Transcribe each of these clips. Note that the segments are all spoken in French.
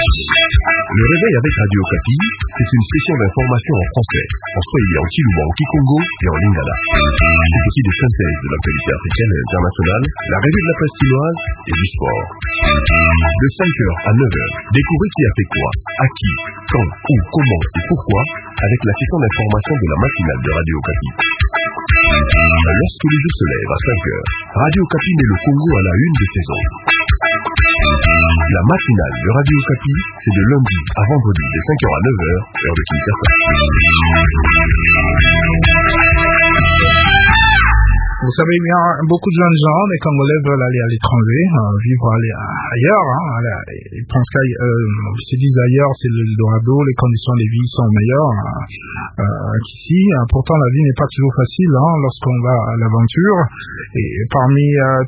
Le réveil avec Radio Okapi, c'est une session d'information en français, en swahili, en kilouba, en kikongo et en lingala. C'est aussi des synthèses de l'actualité africaine et internationale, la revue de la presse chinoise et du sport. De 5h à 9h, découvrez qui a fait quoi, à qui, quand, où, comment et pourquoi, avec la session d'information de la matinale de Radio Okapi. Lorsque le jour se lève à 5h, Radio Okapi met le Congo à la une de saison. La matinale de Radio Okapi, c'est de lundi à vendredi de 5h à 9h, heure de Kinshasa. Vous savez bien, beaucoup de jeunes gens, les Congolais veulent aller à l'étranger, vivre ailleurs. Ils pensent ils se disent ailleurs, c'est l'Eldorado, les conditions de vie sont meilleures qu'ici. Pourtant, la vie n'est pas toujours facile lorsqu'on va à l'aventure. Et parmi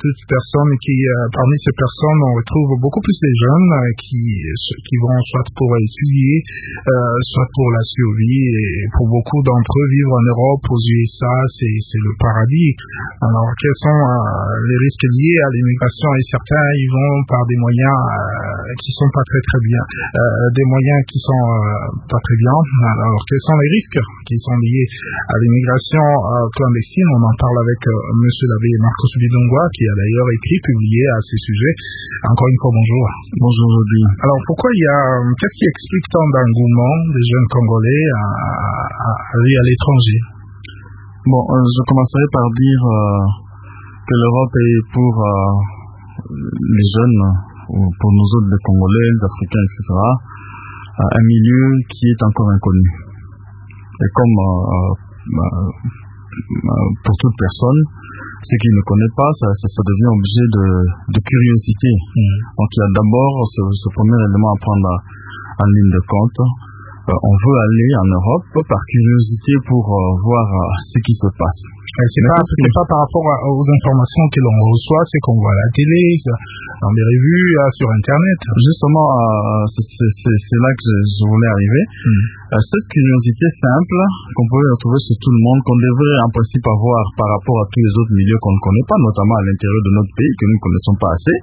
ces personnes, on retrouve beaucoup plus de jeunes qui vont soit pour étudier, soit pour la survie. Et pour beaucoup d'entre eux, vivre en Europe, aux USA, c'est le paradis. Alors, quels sont les risques liés à l'immigration? Et certains y vont par des moyens qui sont pas très très bien, des moyens qui sont pas très bien. Alors, quels sont les risques qui sont liés à l'immigration clandestine? On en parle avec Monsieur l'abbé Marcos Bidongwa, qui a d'ailleurs écrit, publié à ce sujet. Encore une fois, bonjour. Bonjour, Rudy. Alors, pourquoi qu'est-ce qui explique tant d'engouement des jeunes Congolais à aller à l'étranger? Bon, je commencerai par dire que l'Europe est pour les jeunes, ou pour nous autres, les Congolais, les Africains, etc., un milieu qui est encore inconnu. Et comme pour toute personne, ce qui ne connaît pas, ça devient objet de curiosité. Donc il y a d'abord ce premier élément à prendre en ligne de compte. On veut aller en Europe par curiosité pour voir ce qui se passe. C'est pas par rapport aux informations que l'on reçoit, c'est qu'on voit à la télé, dans des revues, sur Internet. Justement, c'est là que je voulais arriver. Cette curiosité simple qu'on peut retrouver chez tout le monde, qu'on devrait en principe avoir par rapport à tous les autres milieux qu'on ne connaît pas, notamment à l'intérieur de notre pays, que nous ne connaissons pas assez,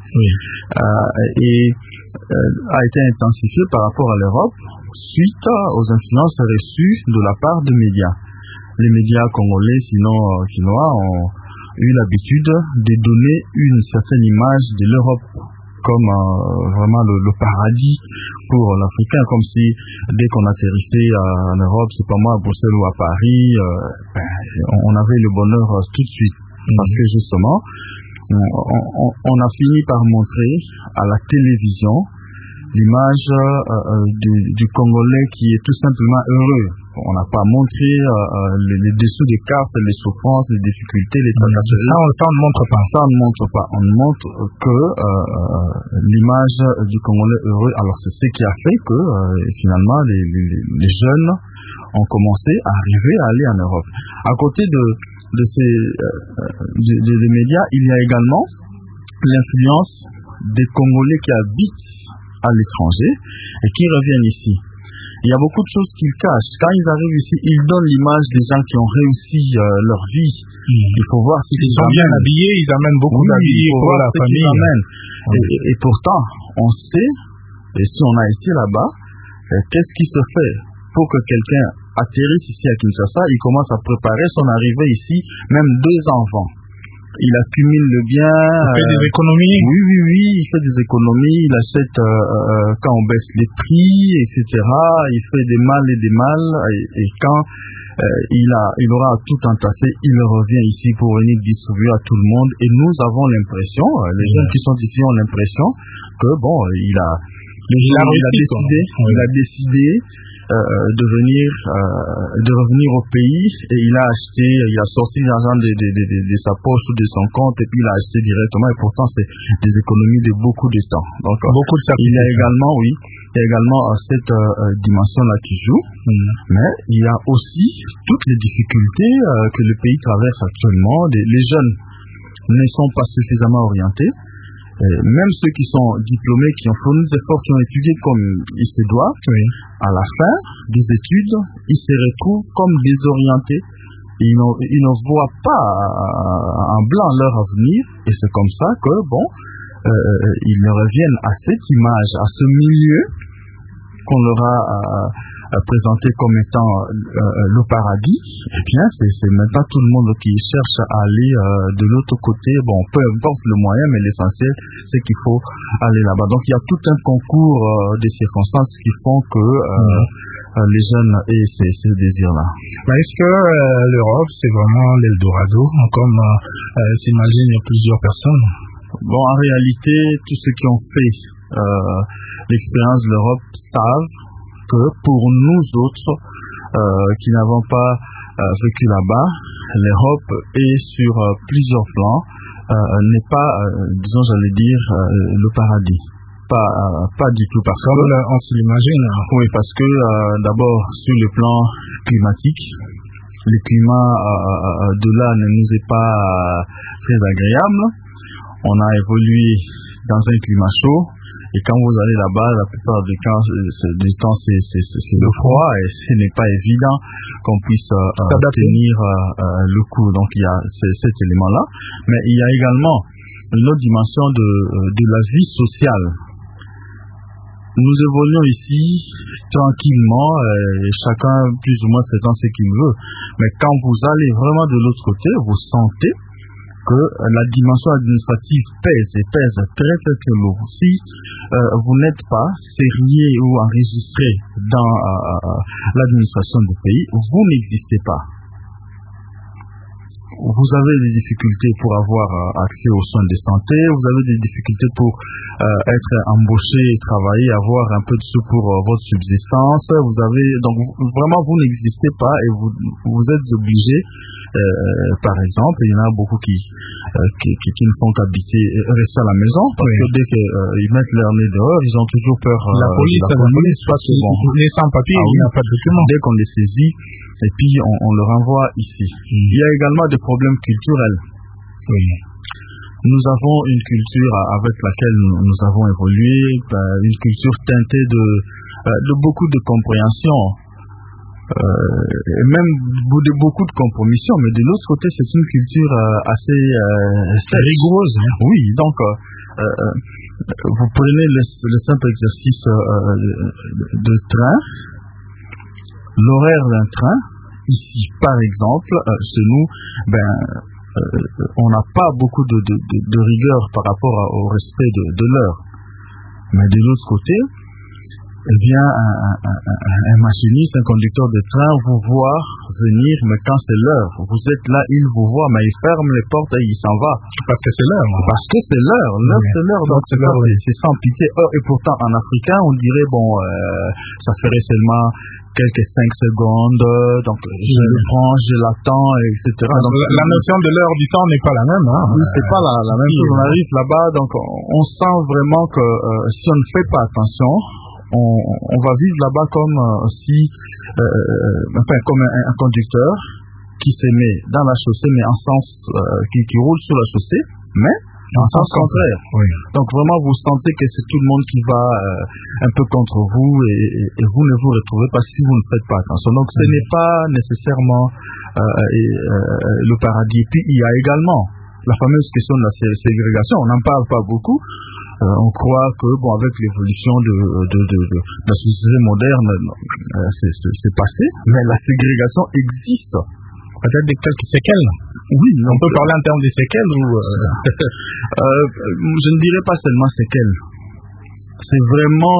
a été intensifiée par rapport à l'Europe suite aux influences reçues de la part des médias. Les médias congolais, sinon chinois, ont eu l'habitude de donner une certaine image de l'Europe comme vraiment le paradis pour l'Africain, comme si dès qu'on atterrissait en Europe, c'est pas moi à Bruxelles ou à Paris, on avait le bonheur tout de suite. Parce que justement, on a fini par montrer à la télévision l'image du Congolais qui est tout simplement heureux. On n'a pas montré les dessous des cartes, les souffrances, les difficultés, les tracasseries. Ça, on ne montre pas. Ça, on ne montre pas. On ne montre que l'image du Congolais heureux. Alors, c'est ce qui a fait que, finalement, les jeunes ont commencé à arriver à aller en Europe. À côté de ces des médias, il y a également l'influence des Congolais qui habitent à l'étranger et qui reviennent ici. Il y a beaucoup de choses qu'ils cachent. Quand ils arrivent ici, ils donnent l'image des gens qui ont réussi leur vie. Il faut voir ce qu'ils sont bien habillés, ils amènent beaucoup d'habits pour la famille. Et pourtant, on sait, et si on a été là-bas, qu'est-ce qui se fait pour que quelqu'un atterrisse ici à Kinshasa, il commence à préparer son arrivée ici, même 2 enfants. Il accumule le bien. Il fait des économies. Oui, il fait des économies. Il achète quand on baisse les prix, etc. Il fait des malles. Et quand il aura tout entassé, il revient ici pour venir distribuer à tout le monde. Et nous avons l'impression, les jeunes qui sont ici ont l'impression que il a décidé de revenir au pays, et il a sorti l'argent de sa poche ou de son compte, et puis il a acheté directement, et pourtant c'est des économies de beaucoup de temps. Donc il y a également cette dimension-là qui joue, mais il y a aussi toutes les difficultés que le pays traverse actuellement. Les jeunes ne sont pas suffisamment orientés. Même ceux qui sont diplômés, qui ont fourni des efforts, qui ont étudié comme il se doit, à la fin des études, ils se retrouvent comme désorientés. Ils ne voient pas en blanc leur avenir, et c'est comme ça que, ils reviennent à cette image, à ce milieu qu'on leur a présenté comme étant le paradis, eh bien, c'est maintenant tout le monde qui cherche à aller de l'autre côté. Bon, peu importe le moyen, mais l'essentiel, c'est qu'il faut aller là-bas. Donc, il y a tout un concours des circonstances qui font que les jeunes aient ces désirs-là. Mais est-ce que l'Europe, c'est vraiment l'Eldorado, comme s'imaginent plusieurs personnes? Bon, en réalité, tous ceux qui ont fait l'expérience de l'Europe savent que pour nous autres qui n'avons pas vécu là-bas, l'Europe est sur plusieurs plans, n'est pas, disons, j'allais dire, le paradis. Pas du tout, parce que on se l'imagine. Oui, parce que d'abord sur le plan climatique, le climat de là ne nous est pas très agréable. On a évolué dans un climat chaud, et quand vous allez là-bas, la plupart du temps c'est le froid, et ce n'est pas évident qu'on puisse tenir le coup. Donc il y a cet élément-là, mais il y a également une autre dimension de la vie sociale. Nous évoluons ici tranquillement, chacun plus ou moins faisant ce qu'il veut, mais quand vous allez vraiment de l'autre côté, vous sentez que la dimension administrative pèse très très lourd. Si vous n'êtes pas sérieux ou enregistré dans l'administration du pays, vous n'existez pas. Vous avez des difficultés pour avoir accès aux soins de santé, vous avez des difficultés pour être embauché, travailler, avoir un peu de sous pour votre subsistance. Donc vraiment vous n'existez pas et vous êtes obligé. Par exemple, il y en a beaucoup qui ne font qu'habiter, rester à la maison, parce que dès qu'ils mettent leur nez dehors, ils ont toujours peur. La police, parce que les sans-papiers, il n'y a pas de documents. Dès qu'on les saisit, et puis on le renvoie ici. Il y a également des problèmes culturels. Oui. Nous avons une culture avec laquelle nous avons évolué, une culture teintée de beaucoup de compréhension. Et même de beaucoup de compromissions, mais de l'autre côté, c'est une culture assez rigoureuse. Oui, donc vous prenez le simple exercice de train, l'horaire d'un train. Ici, par exemple, chez nous, on n'a pas beaucoup de rigueur par rapport au respect de l'heure. Mais de l'autre côté, eh bien, un machiniste, un conducteur de train vous voit venir, mais quand c'est l'heure, vous êtes là, il vous voit, mais il ferme les portes et il s'en va. Parce que c'est l'heure. Parce que c'est l'heure. L'heure, c'est l'heure. Donc, c'est sans pitié. Et pourtant, en africain, on dirait, ça ferait seulement quelques 5 secondes, donc je le prends, je l'attends, etc. Donc, la notion de l'heure du temps n'est pas la même. Hein. Oui, c'est pas la même chose. On arrive là-bas, donc on sent vraiment que si on ne fait pas attention, on va vivre là-bas comme comme un conducteur qui se met dans la chaussée, mais en sens qui roule sur la chaussée, mais en sens contraire. Oui. Donc vraiment, vous sentez que c'est tout le monde qui va un peu contre vous et vous ne vous retrouvez pas si vous ne faites pas attention. Donc ce n'est pas nécessairement le paradis. Et puis il y a également la fameuse question de la ségrégation. On n'en parle pas beaucoup. On croit que avec l'évolution de la société moderne, c'est passé, mais la ségrégation existe. Peut-être des quelques séquelles. Oui, on peut parler en termes de séquelles ou je ne dirais pas seulement séquelles. C'est vraiment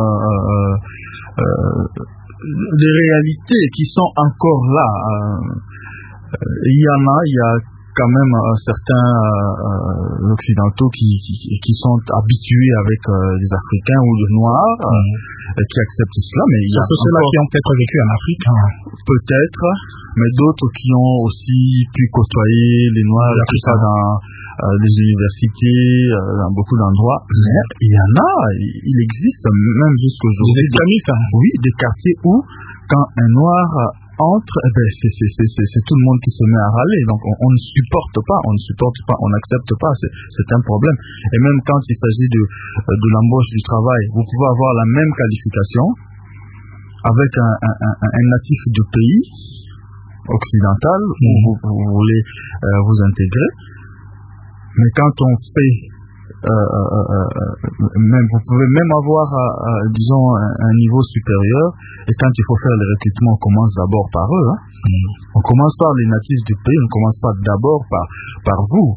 des réalités qui sont encore là. Il y a quand même certains occidentaux qui sont habitués avec les Africains ou les Noirs qui acceptent cela, mais il y a ceux-là qui ont peut-être vécu en Afrique. Peut-être, mais d'autres qui ont aussi pu côtoyer les Noirs et tout ça dans les universités, dans beaucoup d'endroits. Mais il y en a, il existe même jusqu'aujourd'hui des quartiers où quand un Noir entre, c'est tout le monde qui se met à râler. Donc on ne supporte pas, on n'accepte pas, c'est un problème. Et même quand il s'agit de l'embauche du travail, vous pouvez avoir la même qualification avec un natif de pays occidental où vous voulez vous intégrer. Mais quand on fait même, vous pouvez même avoir, disons, un niveau supérieur. Et quand il faut faire les recrutements, on commence d'abord par eux. Hein. On commence par les natifs du pays, on ne commence pas d'abord par vous.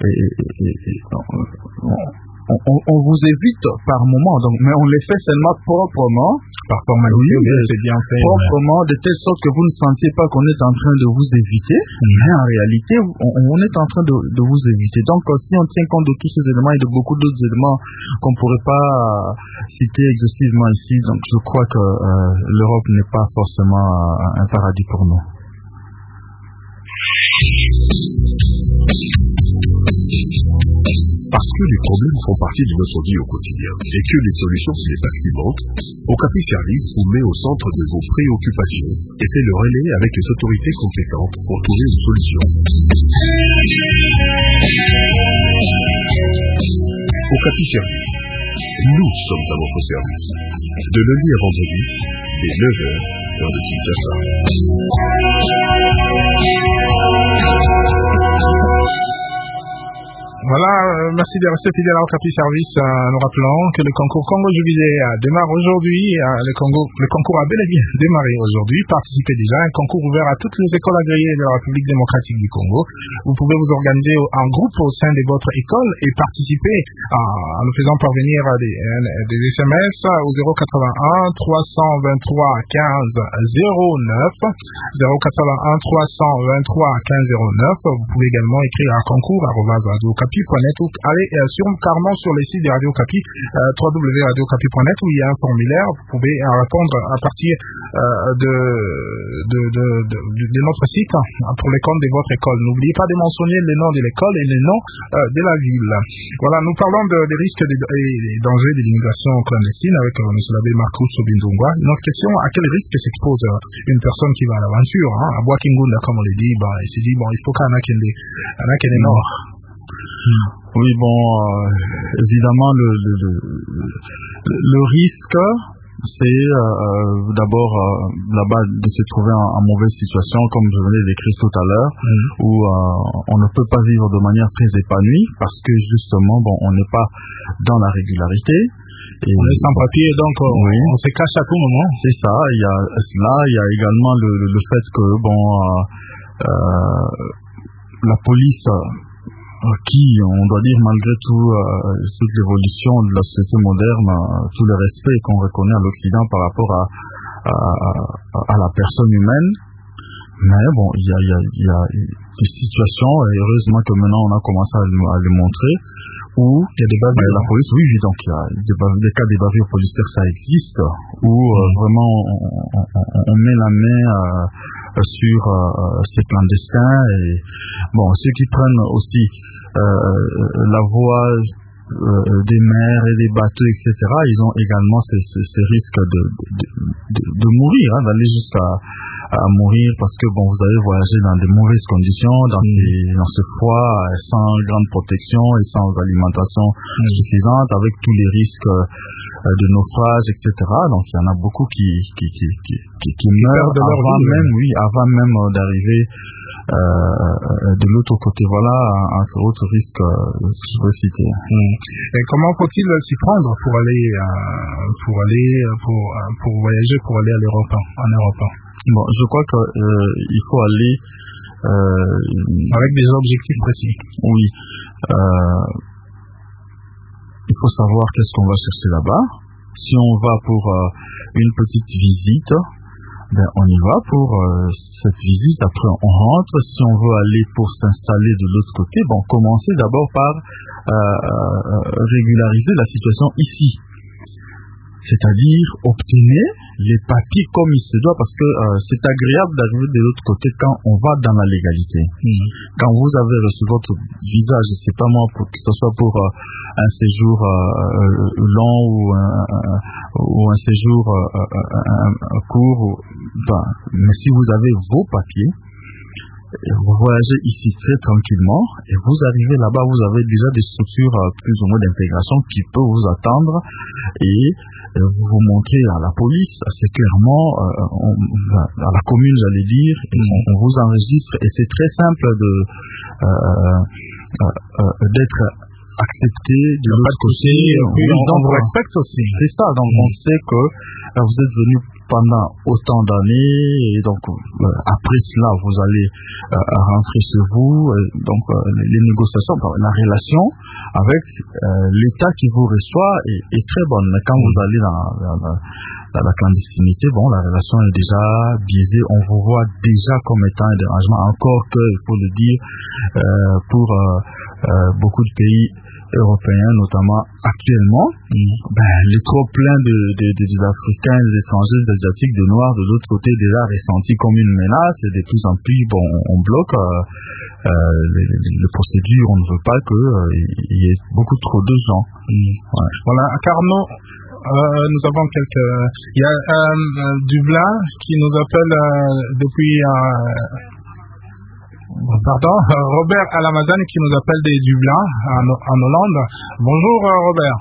On vous évite par moment, donc, mais on les fait seulement proprement, par formalité, c'est bien fait, proprement, de telle sorte que vous ne sentiez pas qu'on est en train de vous éviter, mais en réalité, on est en train de vous éviter. Donc, si on tient compte de tous ces éléments et de beaucoup d'autres éléments qu'on ne pourrait pas citer exhaustivement ici, donc je crois que l'Europe n'est pas forcément un paradis pour nous. Parce que les problèmes font partie de notre vie au quotidien et que les solutions sont les activantes, Okapi Service vous met au centre de vos préoccupations et fait le relais avec les autorités compétentes pour trouver une solution. Okapi Service, nous sommes à votre service. De lundi à vendredi, dès 9h, heure de Kinshasa. Voilà, merci de rester fidèle à Okapi Service. Nous rappelons que le concours Congo Jubilé démarre aujourd'hui. Le concours a bel et bien démarré aujourd'hui. Participez déjà à un concours ouvert à toutes les écoles agréées de la République démocratique du Congo. Vous pouvez vous organiser en groupe au sein de votre école et participer en nous faisant parvenir des SMS au 081 323 15 09 081 323 15 09. Vous pouvez également écrire à concours@radiocapi.net ou allez carrément sur les sites de Radio Okapi, www.radiocapi.net, où il y a un formulaire. Vous pouvez répondre à partir de notre site pour les comptes de votre école. N'oubliez pas de mentionner les noms de l'école et les noms de la ville. Voilà, nous parlons des risques et des dangers de l'immigration clandestine avec M. l'abbé Marcus Obindongwa. Une autre question, à quel risque s'expose une personne qui va à l'aventure, à Boakingunda, comme on le dit, il s'est dit, il faut qu'il y en a qui est mort. Oui, évidemment, le risque, c'est d'abord là-bas de se trouver en mauvaise situation, comme je venais d'écrire tout à l'heure, où on ne peut pas vivre de manière très épanouie parce que justement, on n'est pas dans la régularité. Et on est sans papier, donc on se cache à tout moment. C'est ça. Il y a cela. Il y a également le fait que la police, qui, on doit dire, malgré tout, toute l'évolution de la société moderne, tout le respect qu'on reconnaît à l'Occident par rapport à la personne humaine. Mais il y a des situations, et heureusement que maintenant on a commencé à le montrer, où il y a des bavures. La police, oui, donc il y a des cas de bavures policières, ça existe, où vraiment on met la main sur ces clandestins, et ceux qui prennent aussi la voie des mers et des bateaux, etc., ils ont également ce risque de mourir, d'aller jusqu'à mourir parce que vous avez voyagé dans de mauvaises conditions, dans ce froid, sans grande protection et sans alimentation suffisante, avec tous les risques de naufrage, etc. Donc il y en a beaucoup qui meurent avant même d'arriver de l'autre côté. Voilà un autre risque que je veux citer. Et comment faut-il s'y prendre pour voyager, pour aller en Europe? Je crois que il faut aller avec des objectifs précis. Oui. Il faut savoir qu'est-ce qu'on va chercher là-bas. Si on va pour une petite visite, on y va pour cette visite. Après, on rentre. Si on veut aller pour s'installer de l'autre côté, commencer d'abord par régulariser la situation ici. C'est-à-dire obtenir les papiers comme il se doit, parce que c'est agréable d'arriver de l'autre côté quand on va dans la légalité. Quand vous avez reçu votre visa, je ne sais pas moi, que ce soit pour un séjour long ou un séjour court, mais si vous avez vos papiers, vous voyagez ici très tranquillement et vous arrivez là-bas, vous avez déjà des structures plus ou moins d'intégration qui peuvent vous attendre et vous montrer à la police assez clairement, à la commune j'allais dire, on vous enregistre et c'est très simple d'être accepter de l'autre côté. Oui, on vous respecte aussi. C'est ça, donc on sait que vous êtes venu pendant autant d'années et donc après cela vous allez rentrer chez vous. Donc les négociations, la relation avec l'État qui vous reçoit est très bonne. Mais quand vous allez dans la clandestinité, bon, la relation est déjà biaisée. On vous voit déjà comme étant un dérangement. Encore que, il faut le dire, pour beaucoup de pays européens, notamment actuellement, les trop pleins des Africains, des étrangers, des Asiatiques, des Noirs, de l'autre côté, déjà ressentis comme une menace. Et de plus en plus, bon, on bloque les procédures. On ne veut pas qu'il y ait beaucoup trop de gens. Ouais. Voilà, Carnot. Nous avons il y a Dublin qui nous appelle depuis Robert Alamazane qui nous appelle des Dublin en Hollande. Bonjour Robert.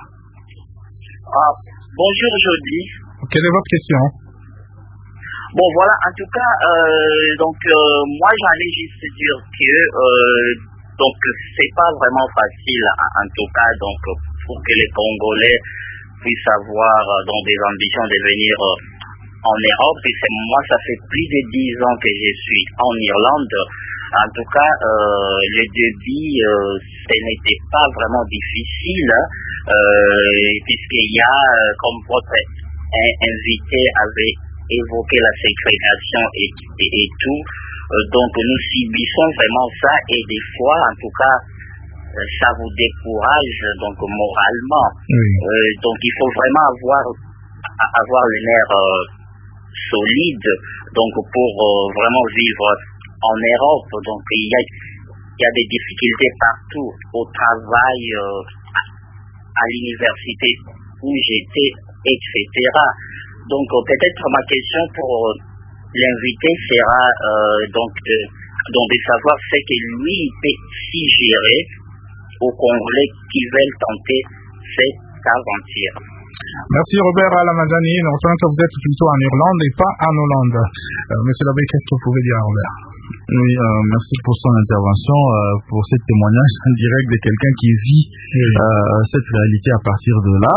Bonjour Jody. Quelle est votre question? Bon voilà, en tout cas, moi j'allais juste dire que donc c'est pas vraiment facile en tout cas donc pour que les Congolais puissent avoir donc des ambitions de venir en Europe. Et moi ça fait plus de 10 ans que je suis en Irlande. En tout cas, le début, ce n'était pas vraiment difficile, puisqu'il y a, comme votre invité avait évoqué la ségrégation et tout, donc nous subissons vraiment ça et des fois, en tout cas, ça vous décourage donc moralement. Donc il faut vraiment avoir le nerf solide donc pour vraiment vivre en Europe. Donc il y a des difficultés partout, au travail, à l'université où j'étais, etc. Donc peut-être ma question pour l'invité sera donc de savoir ce que lui peut suggérer aux Congolais qui veulent tenter cette aventure. Merci Robert Alamazani. Nous retenons que vous êtes plutôt en Irlande et pas en Hollande. Monsieur l'abbé, qu'est-ce que vous pouvez dire Robert? Oui, merci pour son intervention, pour ce témoignage en direct de quelqu'un qui vit cette réalité à partir de là.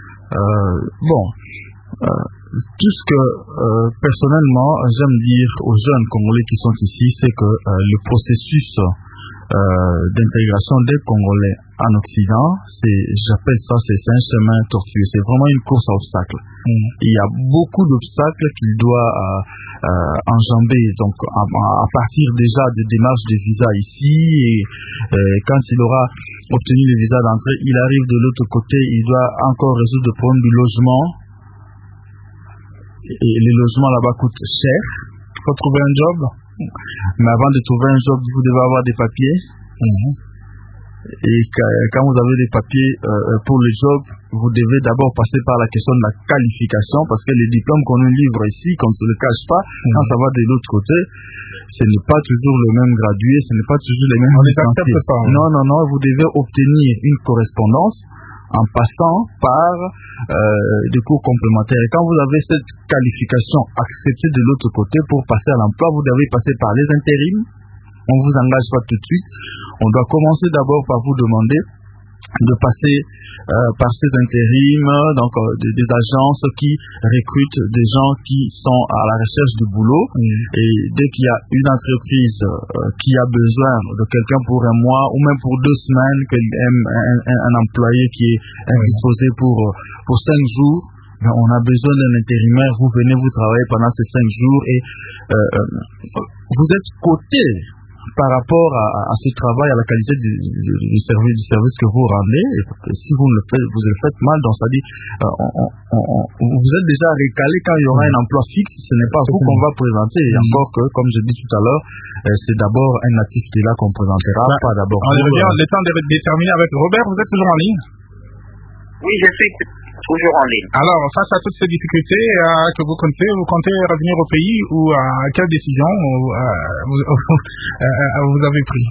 Tout ce que personnellement j'aime dire aux jeunes Congolais qui sont ici, c'est que le processus d'intégration des Congolais en Occident, j'appelle ça, c'est un chemin tortueux. C'est vraiment une course à obstacles. Il y a beaucoup d'obstacles qu'il doit enjamber. Donc, à partir déjà des démarches de visa ici, et quand il aura obtenu le visa d'entrée, il arrive de l'autre côté, il doit encore résoudre le problème du logement. Et les logements là-bas coûtent cher. Il faut trouver un job. Mais avant de trouver un job, vous devez avoir des papiers. Et quand vous avez des papiers pour le job, vous devez d'abord passer par la question de la qualification, parce que les diplômes qu'on nous livre ici, qu'on ne se le cache pas, quand ça va de l'autre côté, ce n'est pas toujours le même gradué, ce n'est pas toujours les mêmes licenciés. Non, vous devez obtenir une correspondance en passant par des cours complémentaires. Et quand vous avez cette qualification acceptée de l'autre côté pour passer à l'emploi, vous devez passer par les intérims. On ne vous engage pas tout de suite. On doit commencer d'abord par vous demander de passer par ces intérims, donc des agences qui recrutent des gens qui sont à la recherche du boulot. Et dès qu'il y a une entreprise qui a besoin de quelqu'un pour un mois ou même pour 2 semaines, un employé qui est indisposé pour 5 jours, on a besoin d'un intérimaire. Vous venez, vous travaillez pendant ces 5 jours et vous êtes coté par rapport à ce travail, à la qualité du service que vous rendez. Et si vous le faites mal, donc ça dit, vous êtes déjà recalé quand il y aura un emploi fixe. Ce n'est pas vous qu'on va présenter. Et encore que, comme je dis tout à l'heure, c'est d'abord un natif qui est là qu'on présentera, pas d'abord. On revient le temps de déterminer avec Robert. Vous êtes toujours en ligne? Oui, je suis toujours en ligne. Alors, face à toutes ces difficultés que vous comptez revenir au pays ou à quelle décision vous avez pris?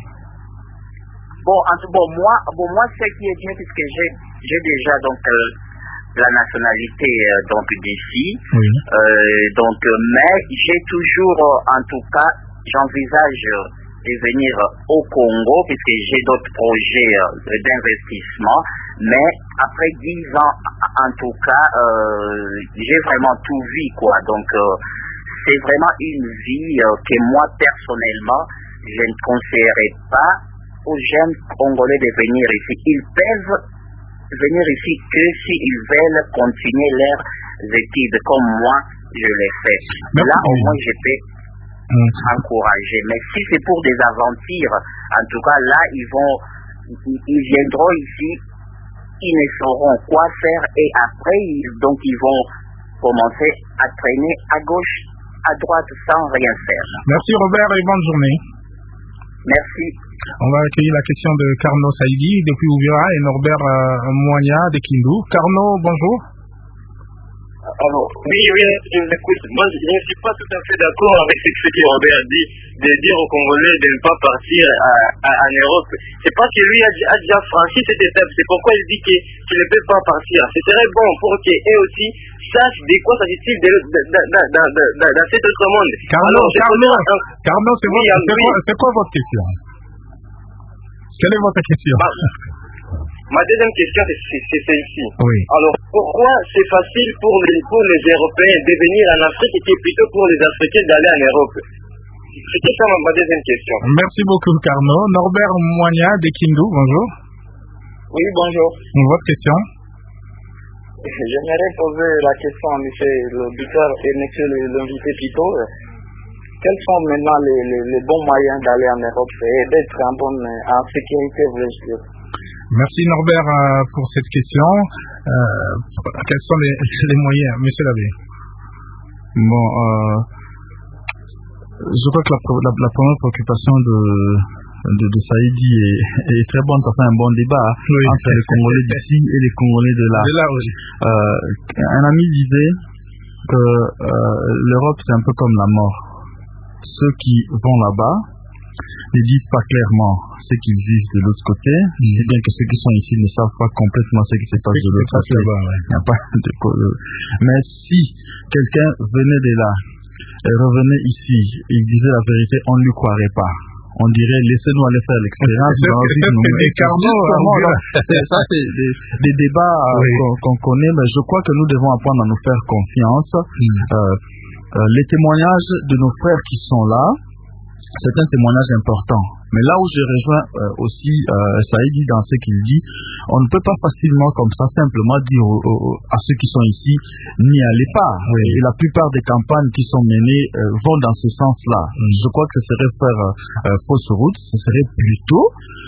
Moi, ce qui est bien, puisque j'ai déjà donc la nationalité donc d'ici, mais j'ai toujours, en tout cas, j'envisage de venir au Congo, puisque j'ai d'autres projets d'investissement, mais après 10 ans, en tout cas, j'ai vraiment tout vu, quoi. Donc, c'est vraiment une vie que moi, personnellement, je ne conseillerais pas aux jeunes Congolais de venir ici. Ils peuvent venir ici que s'ils veulent continuer leurs études, comme moi, je l'ai fait. Là, au moins, je peux encourager. Mais si c'est pour des aventures, en tout cas, là, ils viendront ici, ils ne sauront quoi faire et après, ils vont commencer à traîner à gauche, à droite, sans rien faire. Merci Robert et bonne journée. Merci. On va accueillir la question de Carnot Saïdi depuis Ouvira et Norbert Moigna de Kindu. Carnot, bonjour. Alors, oui, je vous écoute. Moi, je ne suis pas tout à fait d'accord avec ce que Robert dit, de dire aux Congolais de ne pas partir en Europe. C'est parce que lui a déjà franchi cette étape. C'est pourquoi il dit qu'il ne peut pas partir. Ce serait bon pour qu'eux aussi sachent de quoi s'agit-il dans cet autre monde. Carnot, c'est quoi votre question? Quelle est votre question? Ma deuxième question, c'est celle-ci. Oui. Alors, pourquoi c'est facile pour les Européens de venir en Afrique et plutôt pour les Africains d'aller en Europe? C'était ça ma deuxième question. Merci beaucoup, Carnot. Norbert Moigna de Kindu, bonjour. Oui, bonjour. Votre question? J'aimerais poser la question à M. l'auditeur et M. l'invité plutôt. Quels sont maintenant les bons moyens d'aller en Europe et d'être en sécurité, voulais-je dire? Merci Norbert pour cette question. Quels sont les moyens, Monsieur l'abbé? Bon, je crois que la première préoccupation de Saïdi est très bonne. Ça fait un bon débat entre les Congolais d'ici et les Congolais de là. Oui. Un ami disait que l'Europe c'est un peu comme la mort. Ceux qui vont là-bas ne disent pas clairement ce qu'ils vivent de l'autre côté, et bien que ceux qui sont ici ne savent pas complètement ce qui se passe de l'autre côté. Il n'y a pas de... Mais si quelqu'un venait de là et revenait ici, il disait la vérité, on ne lui croirait pas. On dirait, laissez-nous aller faire l'expérience. Ça, c'est des débats qu'on connaît, mais je crois que nous devons apprendre à nous faire confiance. Les témoignages de nos frères qui sont là, c'est un témoignage important. Mais là où je rejoins aussi Saïdi dans ce qu'il dit, on ne peut pas facilement comme ça simplement dire à ceux qui sont ici, n'y allez pas. Et la plupart des campagnes qui sont menées vont dans ce sens-là. Je crois que ce serait faire fausse route, ce serait plutôt,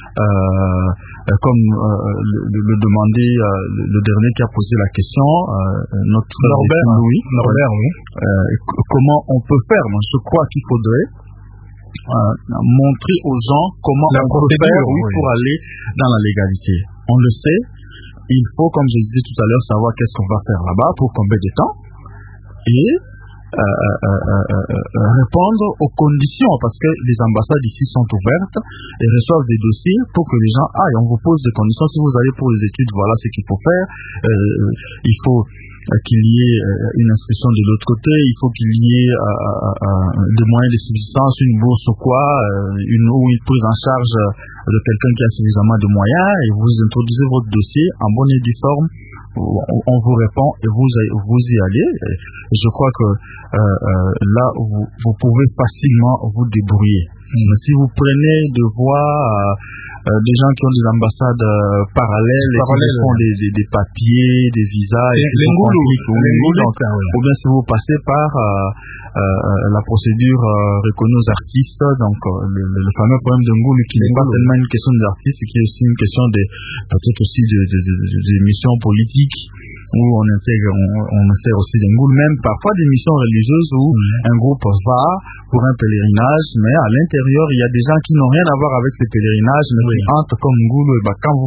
comme le demandait le dernier qui a posé la question, notre Norbert, comment on peut faire. Je crois qu'il faudrait montrer aux gens comment on peut faire pour aller dans la légalité. On le sait, il faut, comme je disais tout à l'heure, savoir qu'est-ce qu'on va faire là-bas, pour combien de temps, et répondre aux conditions, parce que les ambassades ici sont ouvertes et reçoivent des dossiers pour que les gens aillent. On vous pose des conditions. Si vous allez pour les études, voilà ce qu'il faut faire. Il faut qu'il y ait une inscription de l'autre côté, il faut qu'il y ait des moyens de subsistance, une bourse ou quoi, ou une prise en charge de quelqu'un qui a suffisamment de moyens, et vous introduisez votre dossier en bonne et due forme, on vous répond et vous y allez. Je crois que là, vous pouvez facilement vous débrouiller. Mais si vous prenez de voies des gens qui ont des ambassades parallèles et qui font des papiers, des visas, ou bien si vous passez par la procédure reconnue aux artistes, donc le fameux problème de Ngoulou qui n'est pas tellement une question des artistes, qui est aussi une question peut-être aussi des missions politiques, où on insère aussi des Ngoulou, même parfois des missions religieuses où un groupe va pour un pèlerinage, mais à l'intérieur il y a des gens qui n'ont rien à voir avec ces pèlerinages, mais qui entrent comme Ngoulou. Et quand vous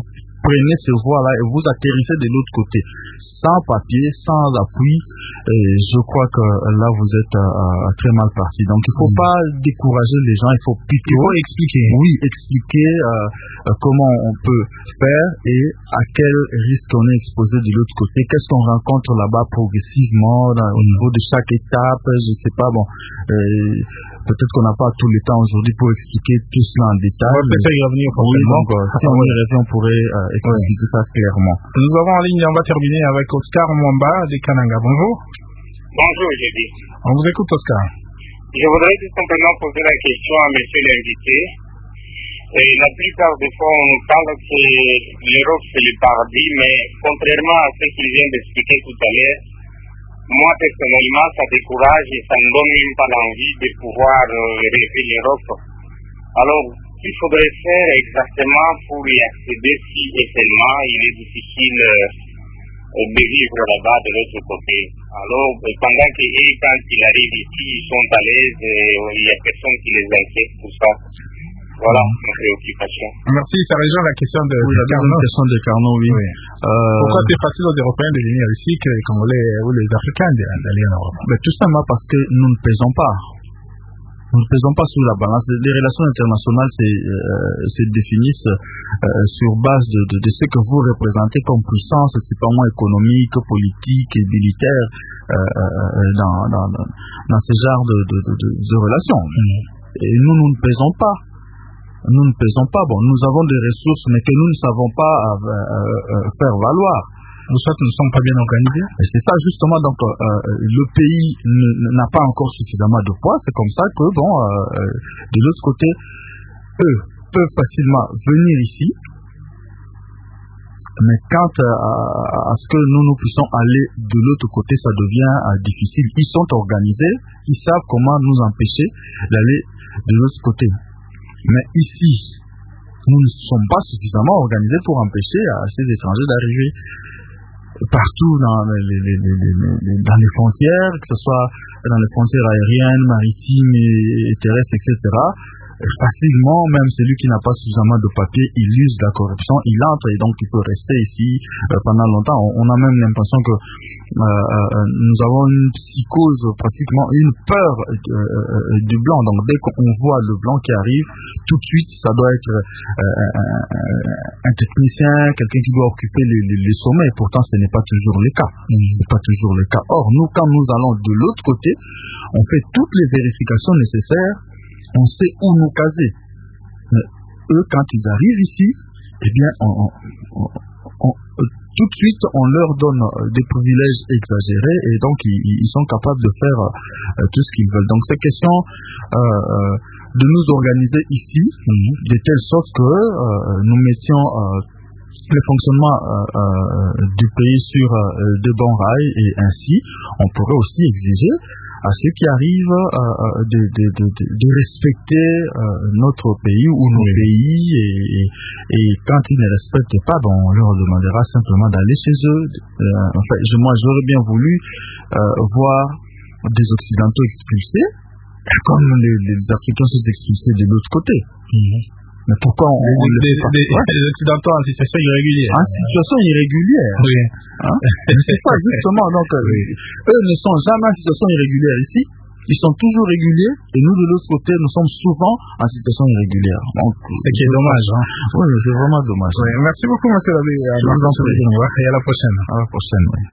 prenez ces voies-là et vous atterrissez de l'autre côté, sans papier, sans appui. Et je crois que là, vous êtes très mal parti. Donc, il ne faut pas décourager les gens, il faut plutôt expliquer. Oui, expliquer comment on peut faire et à quel risque on est exposé de l'autre côté. Qu'est-ce qu'on rencontre là-bas progressivement au niveau de chaque étape, je ne sais pas. Bon, peut-être qu'on n'a pas tout le temps aujourd'hui pour expliquer tout cela en détail. On va peut-être y revenir prochainement. Oui, donc si on y revient, on pourrait expliquer ça clairement. Nous avons en ligne, on va terminer avec Oscar Mwamba des Kananga. Bonjour. Bonjour, j'ai dit. On vous écoute, Oscar. Je voudrais tout simplement poser la question à monsieur l'invité. Et la plupart des fois, on nous parle que l'Europe, c'est le paradis, mais contrairement à ce qu'il vient d'expliquer tout à l'heure, moi, personnellement, ça décourage et ça ne donne même pas l'envie de pouvoir rêver l'Europe. Alors, qu'il faudrait faire exactement pour y accéder si et seulement il est difficile de vivre là-bas de l'autre côté. Alors, pendant quand ils arrivent ici, ils sont à l'aise et il n'y a personne qui les inquiète pour ça. Voilà ma préoccupation. Merci, ça rejoint la question de Carnot. La question de Carnot, oui. Pourquoi c'est facile aux Européens de venir ici que les Congolais ou les Africains d'aller en Europe? Tout simplement parce que nous ne pesons pas. Nous ne pesons pas sur la balance. Les relations internationales se définissent sur base de ce que vous représentez comme puissance, principalement économique, politique et militaire dans ce genre de relations. Et nous ne pesons pas. Nous ne pesons pas. Bon, nous avons des ressources, mais que nous ne savons pas faire valoir. Ou soit nous ne sommes pas bien organisés. Et c'est ça justement. Donc, le pays n'a pas encore suffisamment de poids. C'est comme ça que, de l'autre côté, eux peuvent facilement venir ici. Mais quant à ce que nous puissions aller de l'autre côté, ça devient difficile. Ils sont organisés, ils savent comment nous empêcher d'aller de l'autre côté. Mais ici, nous ne sommes pas suffisamment organisés pour empêcher à ces étrangers d'arriver partout dans les frontières, que ce soit dans les frontières aériennes, maritimes et terrestres, etc. Facilement, même celui qui n'a pas suffisamment de papier, il use de la corruption, il entre et donc il peut rester ici pendant longtemps. On a même l'impression que nous avons une psychose, pratiquement une peur du blanc. Donc dès qu'on voit le blanc qui arrive, tout de suite, ça doit être un technicien, quelqu'un qui doit occuper les sommets. Pourtant, ce n'est pas toujours le cas. C'est pas toujours le cas. Or, nous, quand nous allons de l'autre côté, on fait toutes les vérifications nécessaires. On sait où nous caser. Mais eux, quand ils arrivent ici, eh bien, tout de suite, on leur donne des privilèges exagérés et donc ils sont capables de faire tout ce qu'ils veulent. Donc, c'est question de nous organiser ici de telle sorte que nous mettions le fonctionnement du pays sur de bons rails et ainsi, on pourrait aussi exiger à ceux qui arrivent de respecter notre pays ou nos pays et quand ils ne respectent pas, on leur demandera simplement d'aller chez eux. Moi j'aurais bien voulu voir des Occidentaux expulsés comme les Africains sont expulsés de l'autre côté. Mais pourquoi les Occidentaux en situation irrégulière? En situation irrégulière. Oui. C'est pas justement. Donc, eux ne sont jamais en situation irrégulière ici. Ils sont toujours réguliers et nous de l'autre côté, nous sommes souvent en situation irrégulière. Donc, ce qui est dommage. Oui, c'est vraiment dommage. Oui. Merci beaucoup, monsieur Labé. Je vous en prie. Et à la prochaine. À la prochaine. Oui.